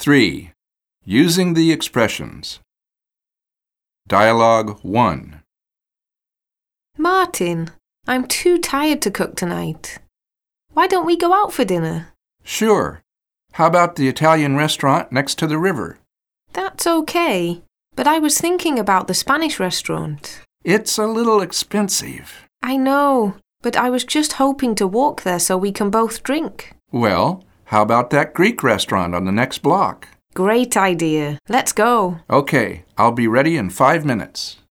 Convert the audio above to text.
3. Using the expressions. Dialogue 1. Martin, I'm too tired to cook tonight. Why don't we go out for dinner? Sure. How about the Italian restaurant next to the river? That's okay, but I was thinking about the Spanish restaurant. It's a little expensive. I know, but I was just hoping to walk there so we can both drink. Well, how about that Greek restaurant on the next block? Great idea. Let's go. Okay, I'll be ready in 5 minutes.